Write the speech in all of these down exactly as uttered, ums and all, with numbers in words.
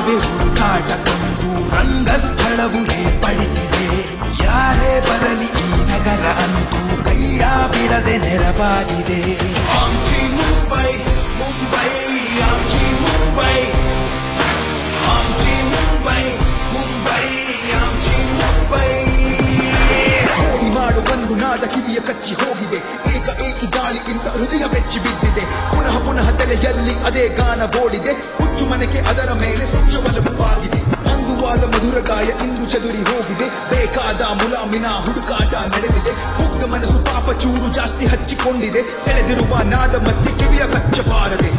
ನಡುವೆ ಹುಡುಕಾಟಕ್ಕೊಂದು ರಂಗಸ್ಥಳವು ಏರ್ಪಡಿಸಿದೆ. ಯಾರೇ ಬರಲಿ ಈ ನಗರ ಅಂತೂ ಕೈಯ ಬಿಡದೆ ನೆರವಾಗಿದೆ. ಆಮ್ಚಿ ಮುಂಬೈ ಮುಂಬೈ ಆಮ್ಚಿ ಮುಂಬೈ ಆಮ್ಚಿ ಮುಂಬೈ ಮುಂಬೈ ಆಮ್ಚಿ ಮುಂಬೈ. ಮಾಡು ಒಂದು ನಾದ ಕಿವಿಯ ಕಚ್ಚಿ ಹೋಗಿದೆ. ಏಕ ಏಕಿ ಗಾಳಿಗಿಂತ ಹೃದಯ ಬೆಚ್ಚಿ ಬಿದ್ದಿದೆ. ಪುನಃ ಪುನಃ ತಲೆಯಲ್ಲಿ ಅದೇ ಗಾನ ಬೋಡಿದೆ. ಹುಚ್ಚು ಮನೆಗೆ ಅದರ ಮೇಲೆ ಸ್ವಚ್ಛವಲವಾಗಿದೆ. ಅಂದುವಾದ ಮಧುರ ಗಾಯ ಇಂದು ಚದುರಿ ಹೋಗಿದೆ. ಬೇಕಾದ ಮುಲಾಮಿನ ಹುಡುಕಾಟ ನಡೆದಿದೆ. ಮುಗ್ಧ ಮನಸ್ಸು ಪಾಪ ಚೂರು ಜಾಸ್ತಿ ಹಚ್ಚಿಕೊಂಡಿದೆ. ಸೆಳೆದಿರುವ ನಾದ ಮತ್ತೆ ಕಿವಿಯ ಕಚ್ಚಬಾರದೆ.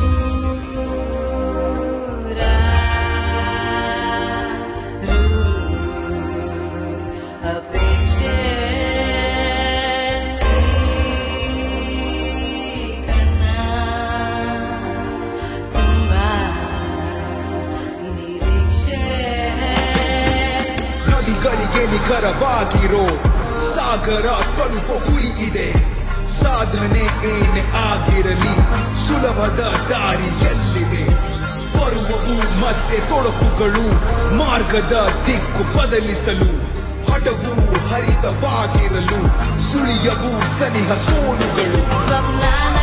ನದಿಗಳಿಗೆ ನಿಖರವಾಗಿರೋ ಸಾಗರ ತಲುಪ ಹುಲಿ ಇದೆ. ಸಾಧನೆ ಏನೇ ಆಗಿರಲಿ ಸುಲಭದ ದಾರಿಯಲ್ಲಿದೆ. ಬರುವವು ಮತ್ತೆ ತೊಡಕುಗಳು ಮಾರ್ಗದ ದಿಕ್ಕು ಬದಲಿಸಲು. ಹಠವು ಹರಿತವಾಗಿರಲು ಸುಳಿಯವು ಸನಿಹ ಸೋಲುಗಳು.